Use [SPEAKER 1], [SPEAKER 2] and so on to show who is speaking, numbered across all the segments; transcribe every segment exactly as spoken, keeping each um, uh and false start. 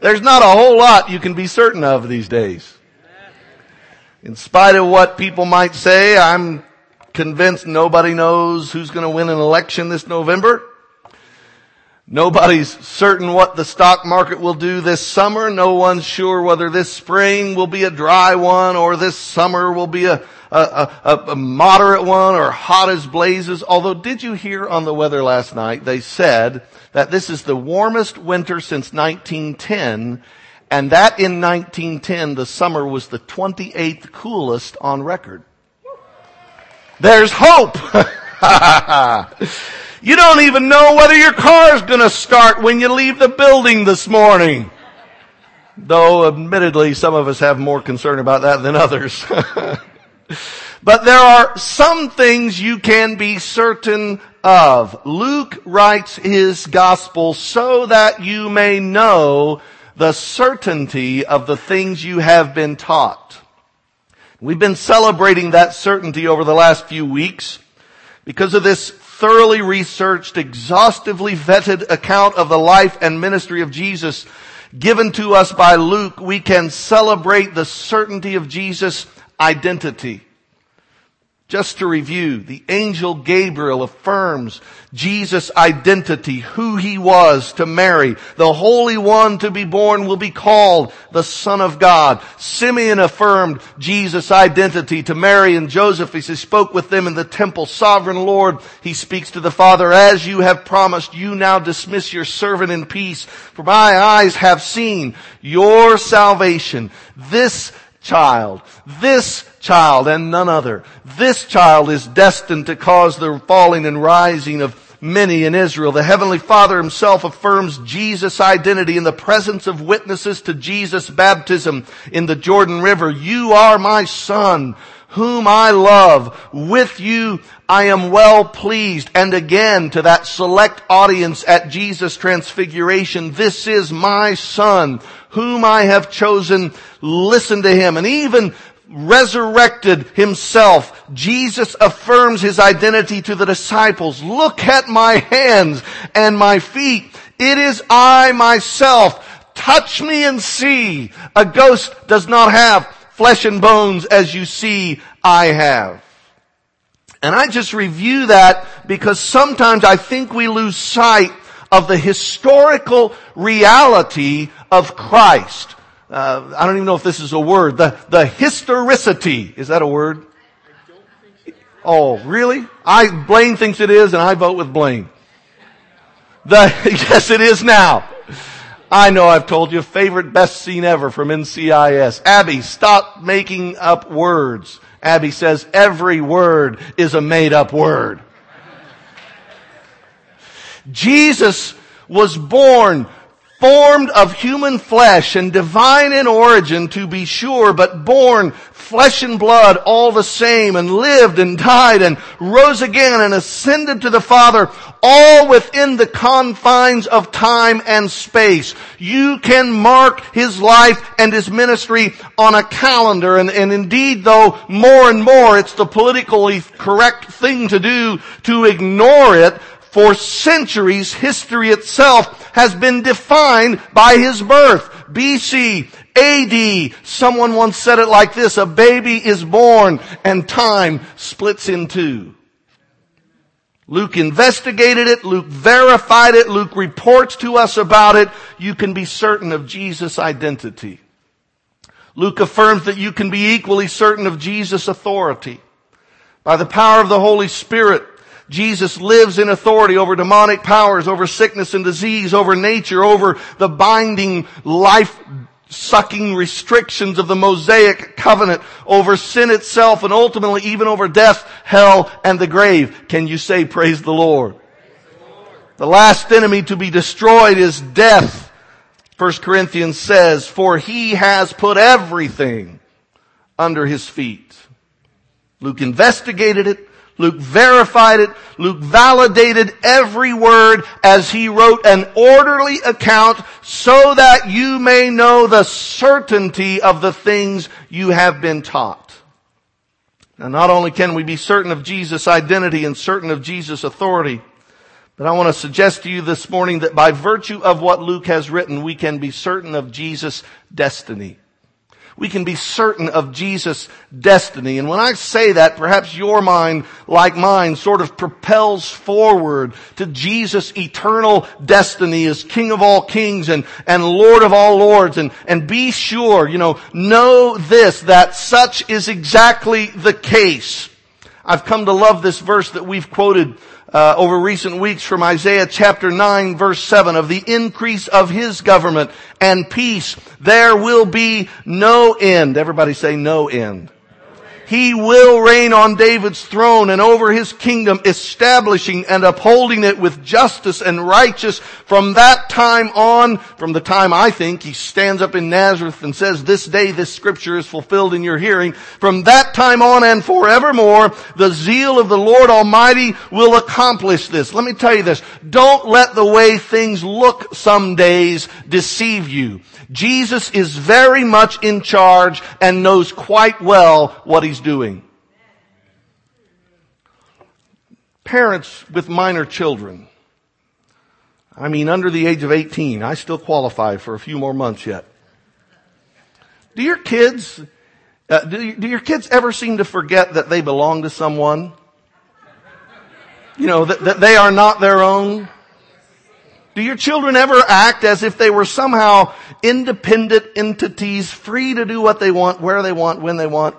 [SPEAKER 1] There's not a whole lot you can be certain of these days. In spite of what people might say, I'm convinced nobody knows who's going to win an election this November. Nobody's certain what the stock market will do this summer. No one's sure whether this spring will be a dry one or this summer will be a, a, a, a moderate one or hot as blazes. Although, did you hear on the weather last night, they said that this is the warmest winter since nineteen ten, and that in nineteen ten the summer was the twenty-eighth coolest on record. There's hope! You don't even know whether your car's gonna start when you leave the building this morning. Though, admittedly, some of us have more concern about that than others. But there are some things you can be certain of. Luke writes his gospel so that you may know the certainty of the things you have been taught. We've been celebrating that certainty over the last few weeks because of this thoroughly researched, exhaustively vetted account of the life and ministry of Jesus given to us by Luke. We can celebrate the certainty of Jesus' identity. Just to review, the angel Gabriel affirms Jesus' identity, who he was to Mary. The Holy One to be born will be called the Son of God. Simeon affirmed Jesus' identity to Mary and Joseph as he spoke with them in the temple. Sovereign Lord, he speaks to the Father, as you have promised, you now dismiss your servant in peace. For my eyes have seen your salvation. This child, this child and none other. This child is destined to cause the falling and rising of many in Israel. The Heavenly Father himself affirms Jesus' identity in the presence of witnesses to Jesus' baptism in the Jordan River. You are my Son, whom I love. With you I am well pleased. And again to that select audience at Jesus' transfiguration, this is my Son, whom I have chosen. Listen to him. And even resurrected himself, Jesus affirms his identity to the disciples. Look at my hands and my feet. It is I myself. Touch me and see. A ghost does not have flesh and bones as you see I have. And I just review that because sometimes I think we lose sight of the historical reality of Christ. Uh, I don't even know if this is a word. The, the historicity. Is that a word? Oh, really? I, Blaine thinks it is and I vote with Blaine. The, yes, it is now. I know I've told you, favorite best scene ever from N C I S. Abby, stop making up words. Abby says every word is a made up word. Jesus was born formed of human flesh and divine in origin, to be sure, but born flesh and blood all the same, and lived and died and rose again and ascended to the Father, all within the confines of time and space. You can mark his life and his ministry on a calendar, and, and indeed, though, more and more it's the politically correct thing to do to ignore it. For centuries, history itself has been defined by his birth. B C, A D, someone once said it like this: a baby is born and time splits in two. Luke investigated it. Luke verified it. Luke reports to us about it. You can be certain of Jesus' identity. Luke affirms that you can be equally certain of Jesus' authority. By the power of the Holy Spirit, Jesus lives in authority over demonic powers, over sickness and disease, over nature, over the binding, life-sucking restrictions of the Mosaic covenant, over sin itself, and ultimately even over death, hell, and the grave. Can you say, praise the Lord? Praise the Lord. The last enemy to be destroyed is death. First Corinthians says, for he has put everything under his feet. Luke investigated it. Luke verified it. Luke validated every word as he wrote an orderly account so that you may know the certainty of the things you have been taught. Now, not only can we be certain of Jesus' identity and certain of Jesus' authority, But I want to suggest to you this morning that by virtue of what Luke has written, we can be certain of Jesus' destiny. We can be certain of Jesus' destiny. And when I say that, perhaps your mind, like mine, sort of propels forward to Jesus' eternal destiny as King of all kings and, and Lord of all lords. And, and be sure, you know, know this, that such is exactly the case. I've come to love this verse that we've quoted Uh, over recent weeks from Isaiah chapter nine verse seven. Of the increase of His government and peace there will be no end. Everybody say no end. He will reign on David's throne and over His kingdom, establishing and upholding it with justice and righteousness from that time on. From the time, I think, He stands up in Nazareth and says, "This day this scripture is fulfilled in your hearing." From that time on and forevermore, the zeal of the Lord Almighty will accomplish this. Let me tell you this. Don't let the way things look some days deceive you. Jesus is very much in charge and knows quite well what He's doing. Parents with minor children. I mean, under the age of eighteen. I still qualify for a few more months yet. Do your kids, uh, do, you, do your kids ever seem to forget that they belong to someone? You know, that, that they are not their own? Do your children ever act as if they were somehow independent entities, free to do what they want, where they want, when they want?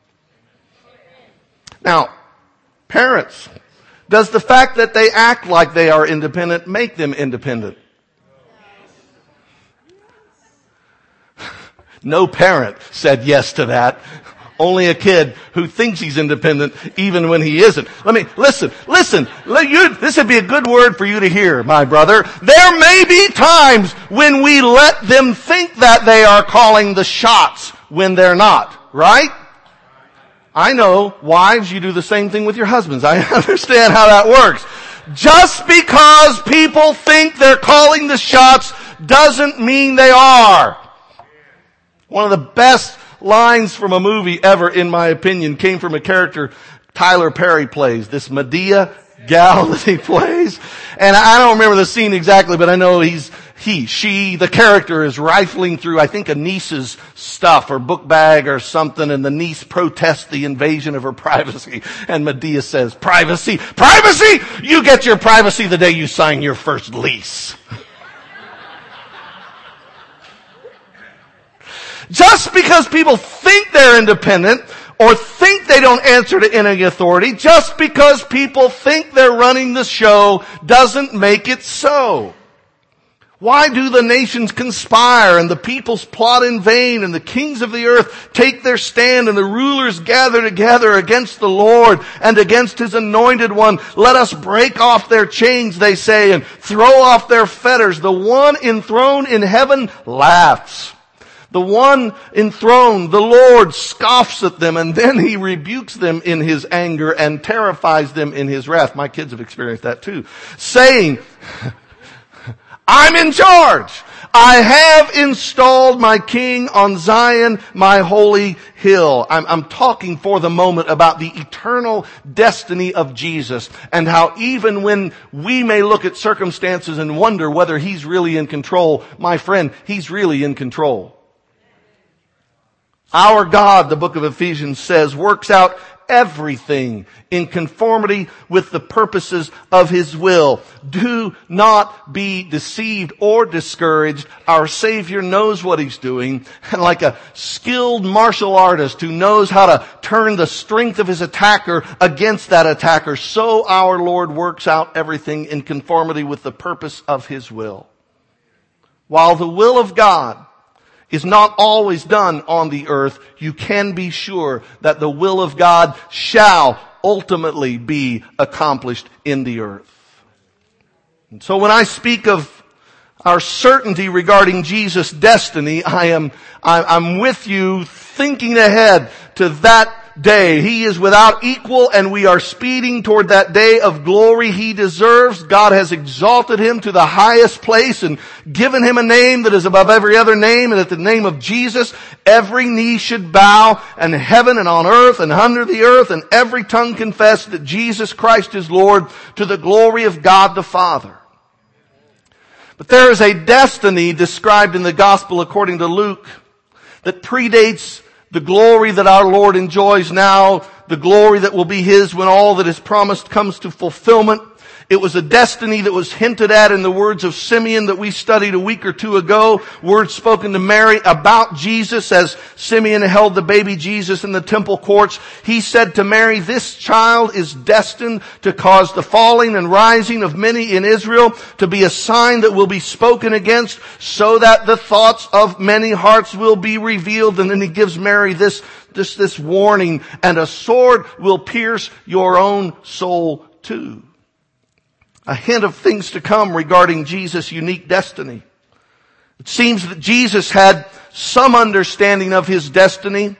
[SPEAKER 1] Now, parents, does the fact that they act like they are independent make them independent? No parent said yes to that. Only a kid who thinks he's independent even when he isn't. Let me, listen, listen, let you, this would be a good word for you to hear, my brother. There may be times when we let them think that they are calling the shots when they're not, right? I know, wives, you do the same thing with your husbands. I understand how that works. Just because people think they're calling the shots doesn't mean they are. One of the best lines from a movie ever, in my opinion, came from a character Tyler Perry plays, this Medea gal that he plays. And I don't remember the scene exactly, but I know he's, he, she, the character is rifling through, I think, a niece's stuff or book bag or something, and the niece protests the invasion of her privacy. And Medea says, "Privacy? Privacy? You get your privacy the day you sign your first lease." Just because people think they're independent or think they don't answer to any authority, just because people think they're running the show doesn't make it so. Why do the nations conspire and the peoples plot in vain and the kings of the earth take their stand and the rulers gather together against the Lord and against His anointed one? Let us break off their chains, they say, and throw off their fetters. The one enthroned in heaven laughs. The one enthroned, the Lord, scoffs at them, and then He rebukes them in His anger and terrifies them in His wrath. My kids have experienced that too. Saying, "I'm in charge. I have installed my King on Zion, my holy hill." I'm, I'm talking for the moment about the eternal destiny of Jesus and how even when we may look at circumstances and wonder whether He's really in control, my friend, He's really in control. Our God, the book of Ephesians says, works out everything in conformity with the purposes of His will. Do not be deceived or discouraged. Our Savior knows what He's doing. And like a skilled martial artist who knows how to turn the strength of his attacker against that attacker, so our Lord works out everything in conformity with the purpose of His will. While the will of God is not always done on the earth, you can be sure that the will of God shall ultimately be accomplished in the earth. And so when I speak of our certainty regarding Jesus' destiny, I am, I'm with you thinking ahead to that day. He is without equal, and we are speeding toward that day of glory he deserves. God has exalted him to the highest place and given him a name that is above every other name, and at the name of Jesus, every knee should bow, and heaven and on earth and under the earth, and every tongue confess that Jesus Christ is Lord, to the glory of God the Father. But there is a destiny described in the gospel according to Luke that predates the glory that our Lord enjoys now, the glory that will be his when all that is promised comes to fulfillment. It was a destiny that was hinted at in the words of Simeon that we studied a week or two ago, words spoken to Mary about Jesus as Simeon held the baby Jesus in the temple courts. He said to Mary, "This child is destined to cause the falling and rising of many in Israel, to be a sign that will be spoken against, so that the thoughts of many hearts will be revealed." And then he gives Mary this, this, this warning, "And a sword will pierce your own soul too." A hint of things to come regarding Jesus' unique destiny. It seems that Jesus had some understanding of his destiny.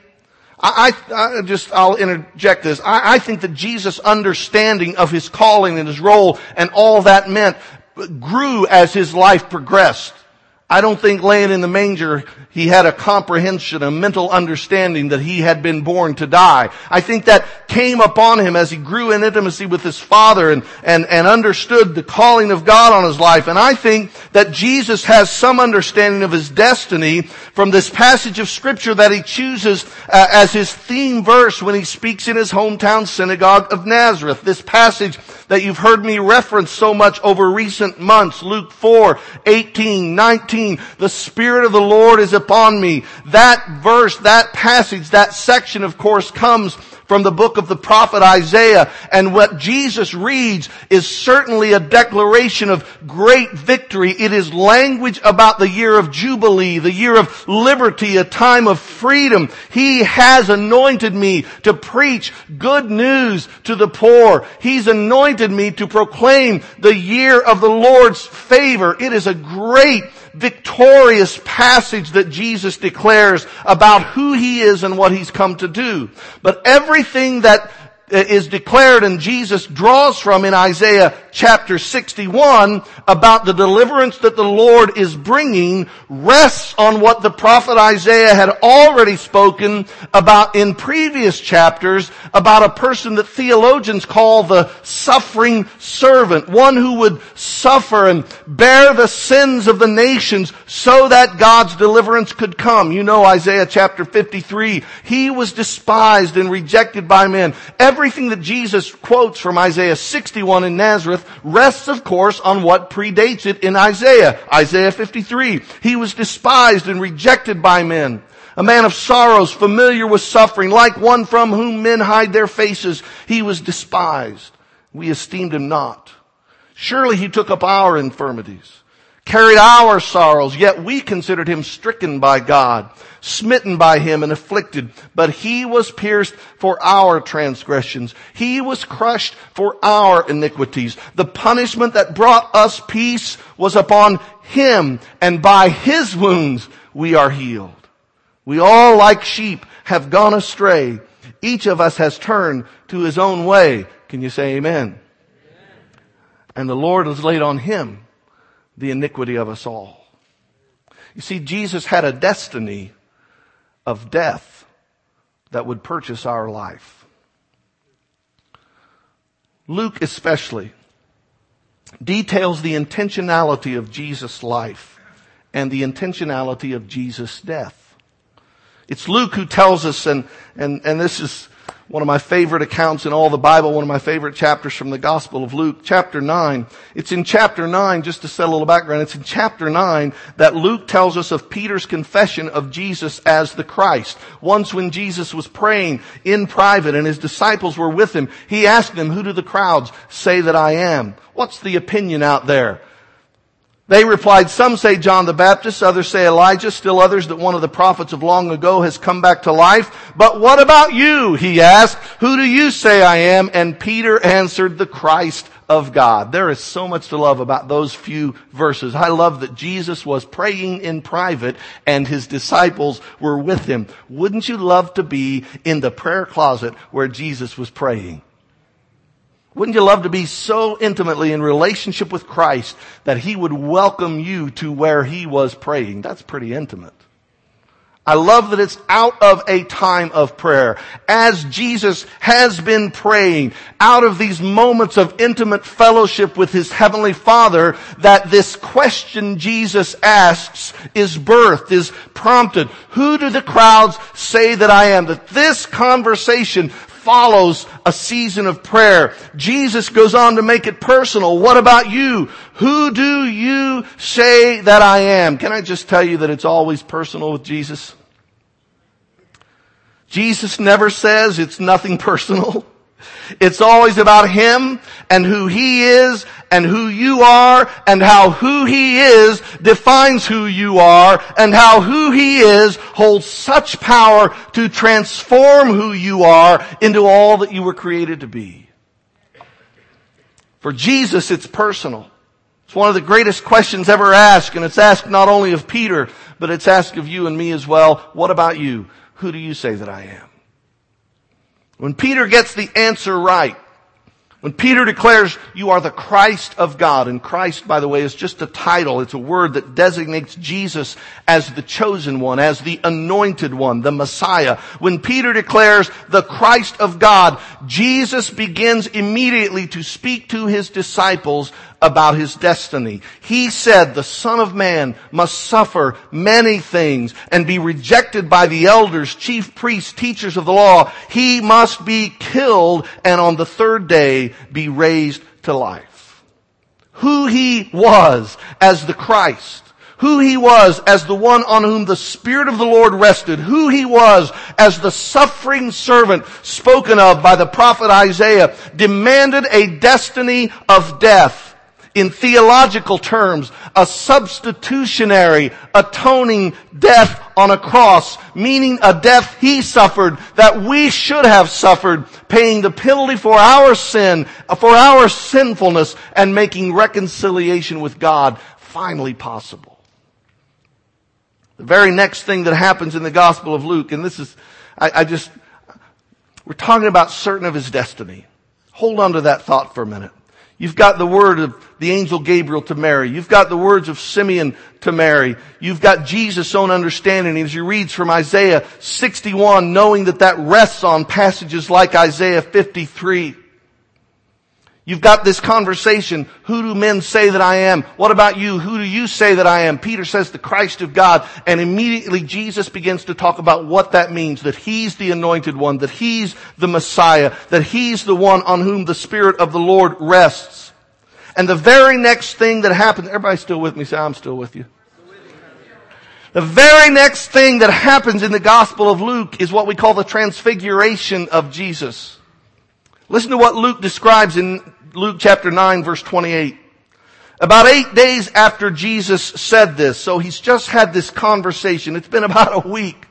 [SPEAKER 1] I, I, I just, I'll interject this. I, I think that Jesus' understanding of his calling and his role and all that meant grew as his life progressed. I don't think laying in the manger, he had a comprehension, a mental understanding that he had been born to die. I think that came upon him as he grew in intimacy with his Father and, and, and understood the calling of God on his life. And I think that Jesus has some understanding of his destiny from this passage of Scripture that he chooses uh, as his theme verse when he speaks in his hometown synagogue of Nazareth. This passage that you've heard me reference so much over recent months, Luke four, eighteen, nineteen, "The Spirit of the Lord is upon me." That verse, that passage, that section, of course, comes from the book of the prophet Isaiah. And what Jesus reads is certainly a declaration of great victory. It is language about the year of Jubilee, the year of liberty, a time of freedom. He has anointed me to preach good news to the poor. He's anointed me to proclaim the year of the Lord's favor. It is a great victorious passage that Jesus declares about who he is and what he's come to do. But everything that is declared and Jesus draws from in Isaiah chapter sixty-one about the deliverance that the Lord is bringing rests on what the prophet Isaiah had already spoken about in previous chapters about a person that theologians call the suffering servant, one who would suffer and bear the sins of the nations so that God's deliverance could come. You know Isaiah chapter fifty-three, he was despised and rejected by men. Everything that Jesus quotes from Isaiah sixty-one in Nazareth rests, of course, on what predates it in Isaiah. Isaiah fifty-three. He was despised and rejected by men. A man of sorrows, familiar with suffering, like one from whom men hide their faces. He was despised. We esteemed him not. Surely he took up our infirmities, carried our sorrows, yet we considered him stricken by God, smitten by him and afflicted. But he was pierced for our transgressions. He was crushed for our iniquities. The punishment that brought us peace was upon him, and by his wounds we are healed. We all like sheep have gone astray. Each of us has turned to his own way. Can you say amen? Amen. And the Lord has laid on him the iniquity of us all. You see, Jesus had a destiny of death that would purchase our life. Luke especially details the intentionality of Jesus' life and the intentionality of Jesus' death. It's Luke who tells us, and, and, and this is one of my favorite accounts in all the Bible, one of my favorite chapters from the Gospel of Luke, chapter nine. It's in chapter nine, just to set a little background, it's in chapter nine that Luke tells us of Peter's confession of Jesus as the Christ. Once when Jesus was praying in private and his disciples were with him, he asked them, "Who do the crowds say that I am?" What's the opinion out there? They replied, "Some say John the Baptist, others say Elijah, still others that one of the prophets of long ago has come back to life. But what about you?" he asked. "Who do you say I am?" And Peter answered, "The Christ of God. There is so much to love about those few verses. I love that Jesus was praying in private and his disciples were with him. Wouldn't you love to be in the prayer closet where Jesus was praying? Wouldn't you love to be so intimately in relationship with Christ that he would welcome you to where he was praying? That's pretty intimate. I love that it's out of a time of prayer. As Jesus has been praying, out of these moments of intimate fellowship with his heavenly Father, that this question Jesus asks is birthed, is prompted. Who do the crowds say that I am? That this conversation follows a season of prayer. Jesus goes on to make it personal. What about you? Who do you say that I am? Can I just tell you that it's always personal with Jesus? Jesus never says it's nothing personal. It's always about him and who he is and who you are and how who he is defines who you are and how who he is holds such power to transform who you are into all that you were created to be. For Jesus, it's personal. It's one of the greatest questions ever asked, and it's asked not only of Peter, but it's asked of you and me as well. What about you? Who do you say that I am? When Peter gets the answer right, when Peter declares, you are the Christ of God, and Christ, by the way, is just a title. It's a word that designates Jesus as the chosen one, as the anointed one, the Messiah. When Peter declares the Christ of God, Jesus begins immediately to speak to his disciples about his destiny. He said the Son of Man must suffer many things and be rejected by the elders, chief priests, teachers of the law. He must be killed and on the third day be raised to life. Who he was as the Christ, who he was as the one on whom the Spirit of the Lord rested, who he was as the suffering servant spoken of by the prophet Isaiah, demanded a destiny of death. In theological terms, a substitutionary, atoning death on a cross, meaning a death he suffered that we should have suffered, paying the penalty for our sin, for our sinfulness, and making reconciliation with God finally possible. The very next thing that happens in the Gospel of Luke, and this is, I, I just, we're talking about certain of his destiny. Hold on to that thought for a minute. You've got the word of the angel Gabriel to Mary. You've got the words of Simeon to Mary. You've got Jesus' own understanding as he reads from Isaiah sixty-one, knowing that that rests on passages like Isaiah fifty-three. You've got this conversation. Who do men say that I am? What about you? Who do you say that I am? Peter says the Christ of God. And immediately Jesus begins to talk about what that means. That he's the anointed one. That he's the Messiah. That he's the one on whom the Spirit of the Lord rests. And the very next thing that happens, everybody still with me? Say, I'm still with you. The very next thing that happens in the Gospel of Luke is what we call the transfiguration of Jesus. Listen to what Luke describes in Luke chapter nine, verse twenty-eight. About eight days after Jesus said this, so he's just had this conversation. It's been about a week.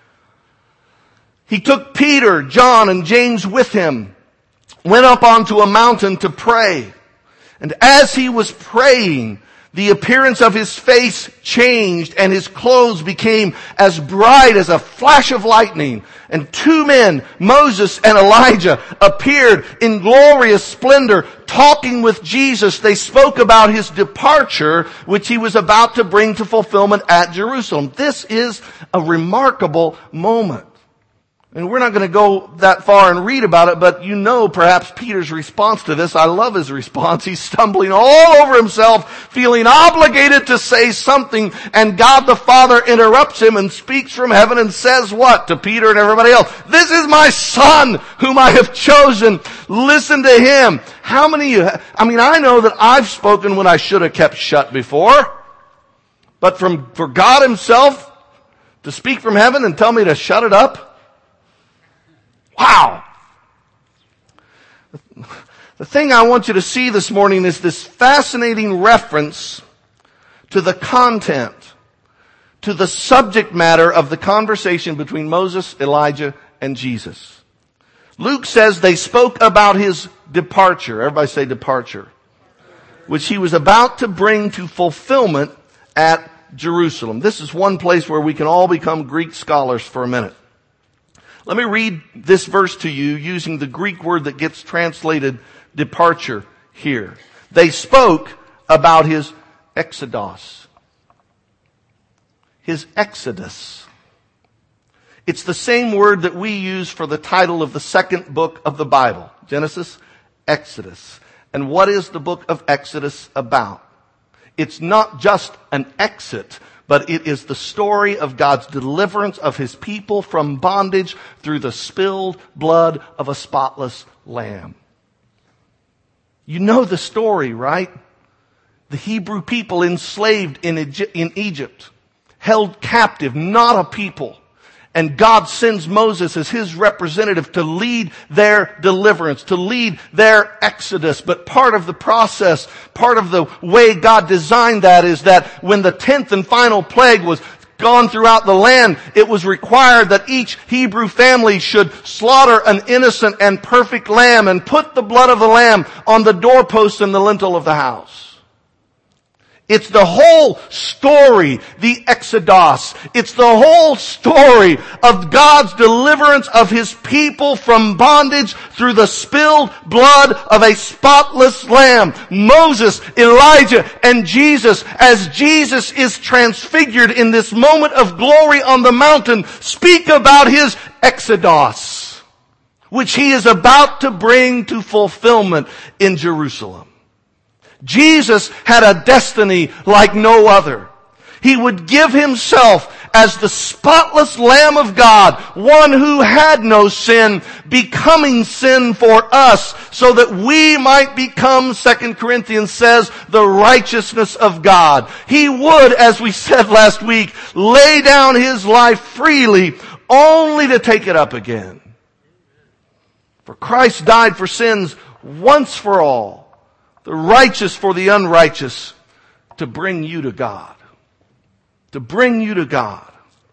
[SPEAKER 1] He took Peter, John, and James with him, went up onto a mountain to pray. And as he was praying, the appearance of his face changed and his clothes became as bright as a flash of lightning. And two men, Moses and Elijah, appeared in glorious splendor, talking with Jesus. They spoke about his departure, which he was about to bring to fulfillment at Jerusalem. This is a remarkable moment. And we're not going to go that far and read about it, but you know perhaps Peter's response to this. I love his response. He's stumbling all over himself, feeling obligated to say something, and God the Father interrupts him and speaks from heaven and says what to Peter and everybody else? This is my Son whom I have chosen. Listen to him. How many of you, I mean, I know that I've spoken when I should have kept shut before, but from, for God himself to speak from heaven and tell me to shut it up? Wow. The thing I want you to see this morning is this fascinating reference to the content, to the subject matter of the conversation between Moses, Elijah, and Jesus. Luke says they spoke about his departure. Everybody say departure. Which he was about to bring to fulfillment at Jerusalem. This is one place where we can all become Greek scholars for a minute. Let me read this verse to you using the Greek word that gets translated departure here. They spoke about his exodus. His exodus. It's the same word that we use for the title of the second book of the Bible. Genesis, Exodus. And what is the book of Exodus about? It's not just an exit, but it is the story of God's deliverance of his people from bondage through the spilled blood of a spotless lamb. You know the story, right? The Hebrew people enslaved in Egypt, held captive, not a people. And God sends Moses as his representative to lead their deliverance, to lead their exodus. But part of the process, part of the way God designed that is that when the tenth and final plague was gone throughout the land, it was required that each Hebrew family should slaughter an innocent and perfect lamb and put the blood of the lamb on the doorpost and the lintel of the house. It's the whole story, the Exodus. It's the whole story of God's deliverance of his people from bondage through the spilled blood of a spotless lamb. Moses, Elijah, and Jesus, as Jesus is transfigured in this moment of glory on the mountain, speak about his Exodus, which he is about to bring to fulfillment in Jerusalem. Jesus had a destiny like no other. He would give himself as the spotless Lamb of God, one who had no sin, becoming sin for us, so that we might become, Second Corinthians says, the righteousness of God. He would, as we said last week, lay down his life freely, only to take it up again. For Christ died for sins once for all, the righteous for the unrighteous, to bring you to God. To bring you to God.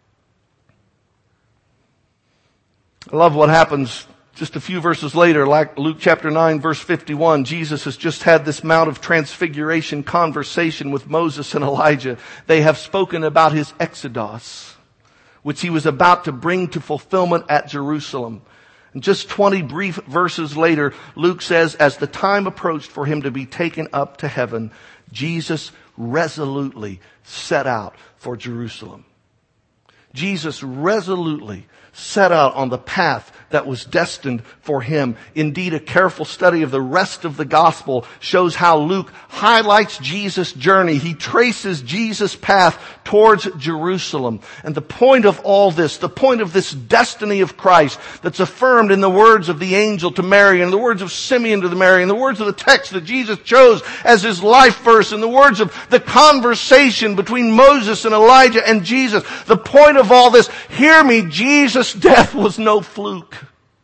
[SPEAKER 1] I love what happens just a few verses later, like Luke chapter nine, verse fifty-one. Jesus has just had this Mount of Transfiguration conversation with Moses and Elijah. They have spoken about his exodus, which he was about to bring to fulfillment at Jerusalem. And just twenty brief verses later, Luke says, as the time approached for him to be taken up to heaven, Jesus resolutely set out for Jerusalem. Jesus resolutely set out on the path that was destined for him. Indeed, a careful study of the rest of the gospel shows how Luke highlights Jesus' journey. He traces Jesus' path towards Jerusalem. And the point of all this, the point of this destiny of Christ that's affirmed in the words of the angel to Mary, and the words of Simeon to the Mary, and the words of the text that Jesus chose as his life verse, and the words of the conversation between Moses and Elijah and Jesus. The point of all this, hear me, Jesus' death was no fluke.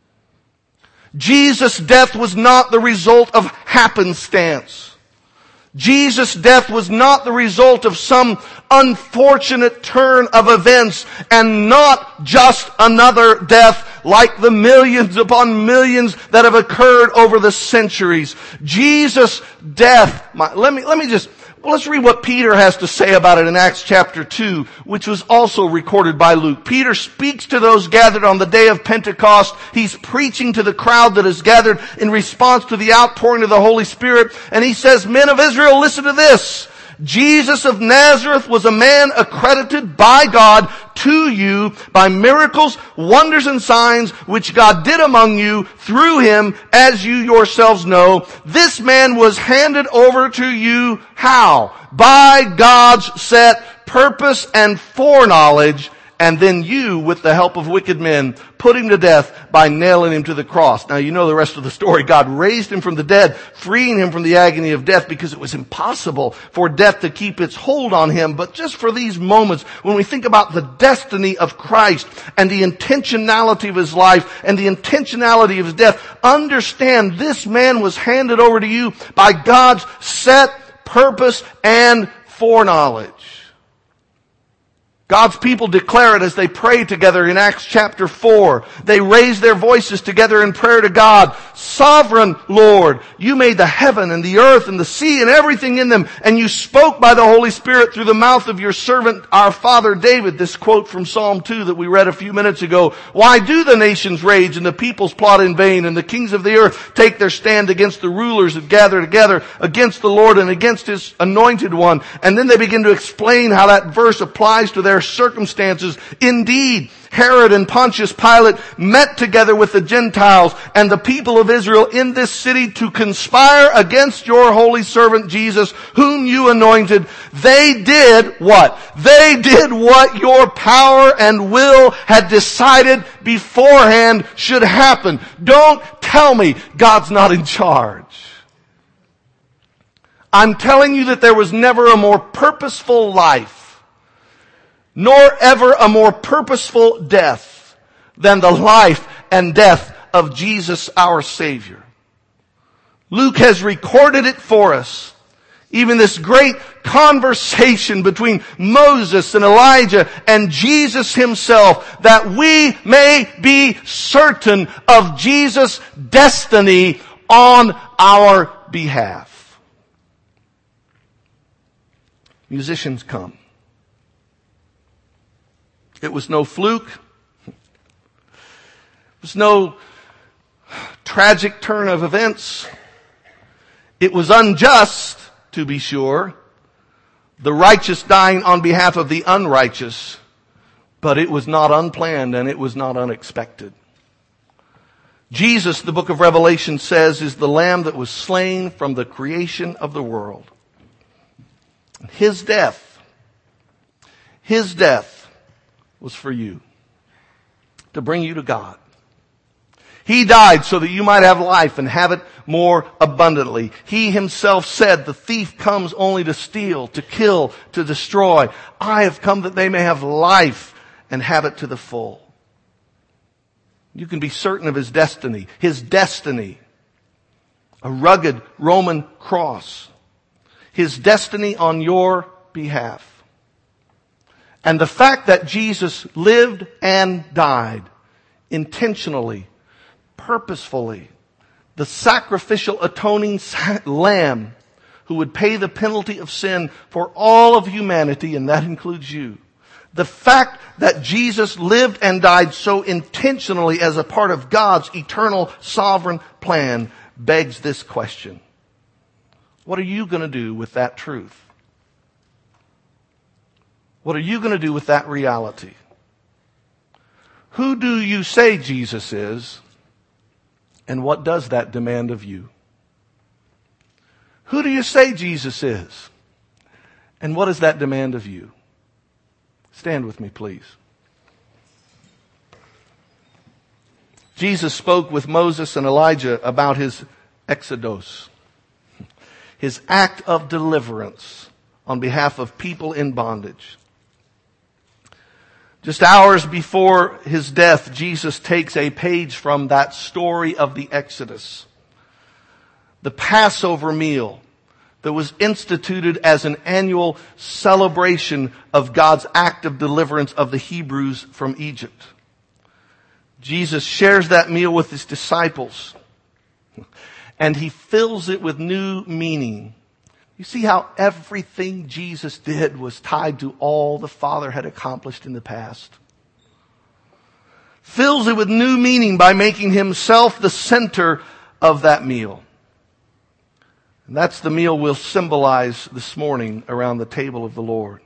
[SPEAKER 1] Jesus' death was not the result of happenstance. Jesus' death was not the result of some unfortunate turn of events, and not just another death like the millions upon millions that have occurred over the centuries. Jesus' death, my, let me, let me just, well, let's read what Peter has to say about it in Acts chapter two, which was also recorded by Luke. Peter speaks to those gathered on the day of Pentecost. He's preaching to the crowd that is gathered in response to the outpouring of the Holy Spirit. And he says, men of Israel, listen to this. Jesus of Nazareth was a man accredited by God to you by miracles, wonders, and signs which God did among you through him, as you yourselves know. This man was handed over to you how? By God's set purpose and foreknowledge, and then you, with the help of wicked men, put him to death by nailing him to the cross. Now you know the rest of the story. God raised him from the dead, freeing him from the agony of death, because it was impossible for death to keep its hold on him. But just for these moments, when we think about the destiny of Christ and the intentionality of his life and the intentionality of his death, understand this man was handed over to you by God's set purpose and foreknowledge. God's people declare it as they pray together in Acts chapter four. They raise their voices together in prayer to God. Sovereign Lord, you made the heaven and the earth and the sea and everything in them, and you spoke by the Holy Spirit through the mouth of your servant, our father David. This quote from Psalm two that we read a few minutes ago. Why do the nations rage and the peoples plot in vain, and the kings of the earth take their stand against the rulers that gather together against the Lord and against His anointed one? And then they begin to explain how that verse applies to their circumstances. Indeed, Herod and Pontius Pilate met together with the Gentiles and the people of Israel in this city to conspire against your holy servant Jesus, whom you anointed. They did what? They did what your power and will had decided beforehand should happen. Don't tell me God's not in charge. I'm telling you that there was never a more purposeful life, nor ever a more purposeful death than the life and death of Jesus our Savior. Luke has recorded it for us. Even this great conversation between Moses and Elijah and Jesus Himself, that we may be certain of Jesus' destiny on our behalf. Musicians, come. It was no fluke. It was no tragic turn of events. It was unjust, to be sure, the righteous dying on behalf of the unrighteous, but it was not unplanned and it was not unexpected. Jesus, the book of Revelation says, is the Lamb that was slain from the creation of the world. His death, His death was for you, to bring you to God. He died so that you might have life and have it more abundantly. He Himself said, the thief comes only to steal, to kill, to destroy. I have come that they may have life and have it to the full. You can be certain of His destiny. His destiny, a rugged Roman cross. His destiny on your behalf. And the fact that Jesus lived and died intentionally, purposefully, the sacrificial atoning lamb who would pay the penalty of sin for all of humanity, and that includes you. The fact that Jesus lived and died so intentionally as a part of God's eternal sovereign plan begs this question. What are you going to do with that truth? What are you going to do with that reality? Who do you say Jesus is? And what does that demand of you? Who do you say Jesus is? And what does that demand of you? Stand with me, please. Jesus spoke with Moses and Elijah about His exodus, His act of deliverance on behalf of people in bondage. Just hours before His death, Jesus takes a page from that story of the Exodus. The Passover meal that was instituted as an annual celebration of God's act of deliverance of the Hebrews from Egypt. Jesus shares that meal with His disciples, and He fills it with new meaning. You see how everything Jesus did was tied to all the Father had accomplished in the past. Fills it with new meaning by making Himself the center of that meal. And that's the meal we'll symbolize this morning around the table of the Lord.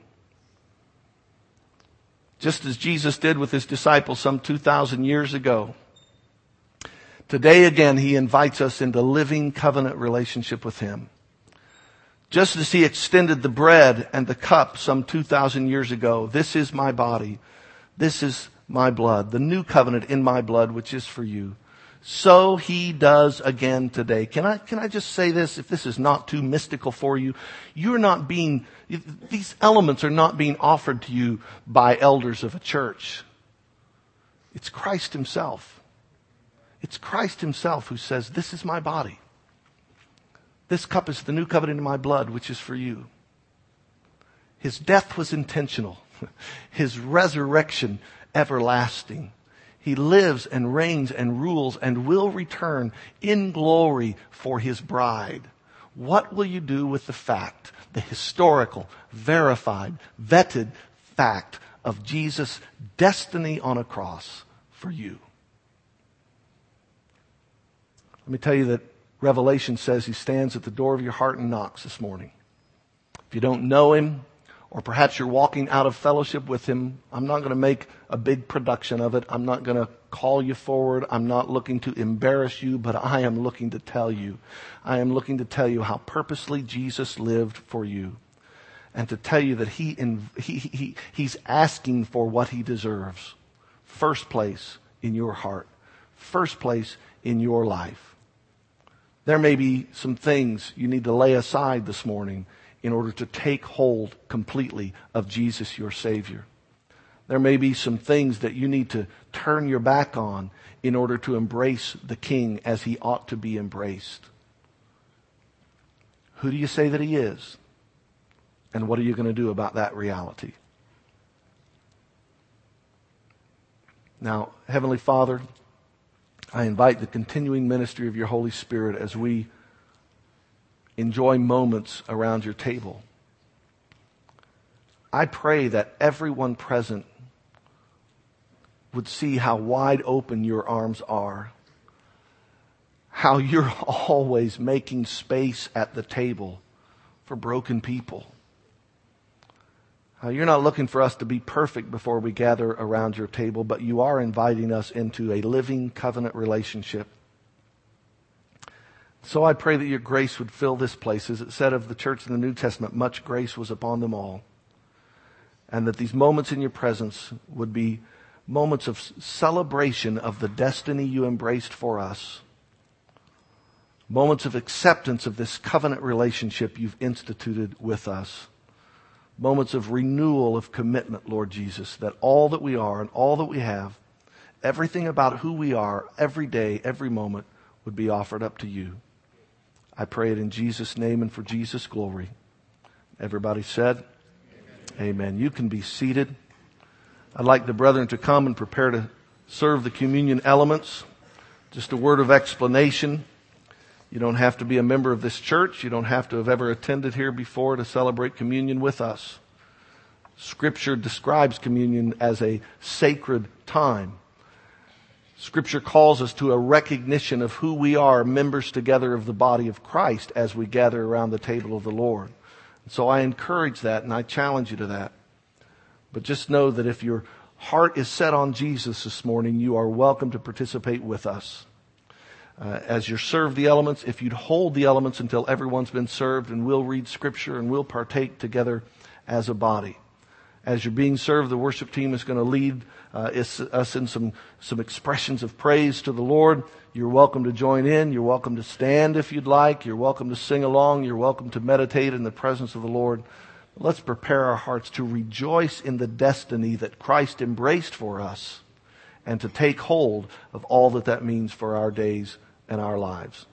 [SPEAKER 1] Just as Jesus did with His disciples some two thousand years ago, today again He invites us into living covenant relationship with Him. Just as He extended the bread and the cup some two thousand years ago, this is my body, this is my blood, the new covenant in my blood, which is for you. So He does again today. Can I, can I just say this, if this is not too mystical for you? You're not being, these elements are not being offered to you by elders of a church. It's Christ Himself. It's Christ Himself who says, this is my body. This cup is the new covenant in my blood, which is for you. His death was intentional. His resurrection everlasting. He lives and reigns and rules and will return in glory for His bride. What will you do with the fact, the historical, verified, vetted fact of Jesus' destiny on a cross for you? Let me tell you that Revelation says He stands at the door of your heart and knocks this morning. If you don't know Him, or perhaps you're walking out of fellowship with Him, I'm not going to make a big production of it. I'm not going to call you forward. I'm not looking to embarrass you, but I am looking to tell you. I am looking to tell you how purposely Jesus lived for you. And to tell you that he, in, he, he He's asking for what He deserves. First place in your heart. First place in your life. There may be some things you need to lay aside this morning in order to take hold completely of Jesus, your Savior. There may be some things that you need to turn your back on in order to embrace the King as He ought to be embraced. Who do you say that He is? And what are you going to do about that reality? Now, Heavenly Father, I invite the continuing ministry of your Holy Spirit as we enjoy moments around your table. I pray that everyone present would see how wide open your arms are, how you're always making space at the table for broken people. How you're not looking for us to be perfect before we gather around your table, but you are inviting us into a living covenant relationship. So I pray that your grace would fill this place. As it said of the church in the New Testament, much grace was upon them all. And that these moments in your presence would be moments of celebration of the destiny you embraced for us. Moments of acceptance of this covenant relationship you've instituted with us. Moments of renewal of commitment, Lord Jesus, that all that we are and all that we have, everything about who we are, every day, every moment, would be offered up to you. I pray it in Jesus' name and for Jesus' glory. Everybody said, Amen. Amen. You can be seated. I'd like the brethren to come and prepare to serve the communion elements. Just a word of explanation. You don't have to be a member of this church. You don't have to have ever attended here before to celebrate communion with us. Scripture describes communion as a sacred time. Scripture calls us to a recognition of who we are, members together of the body of Christ as we gather around the table of the Lord. So I encourage that and I challenge you to that. But just know that if your heart is set on Jesus this morning, you are welcome to participate with us. Uh, as you're served the elements, if you'd hold the elements until everyone's been served, and we'll read Scripture and we'll partake together as a body. As you're being served, the worship team is going to lead uh, us in some, some expressions of praise to the Lord. You're welcome to join in. You're welcome to stand if you'd like. You're welcome to sing along. You're welcome to meditate in the presence of the Lord. Let's prepare our hearts to rejoice in the destiny that Christ embraced for us and to take hold of all that that means for our days and our lives.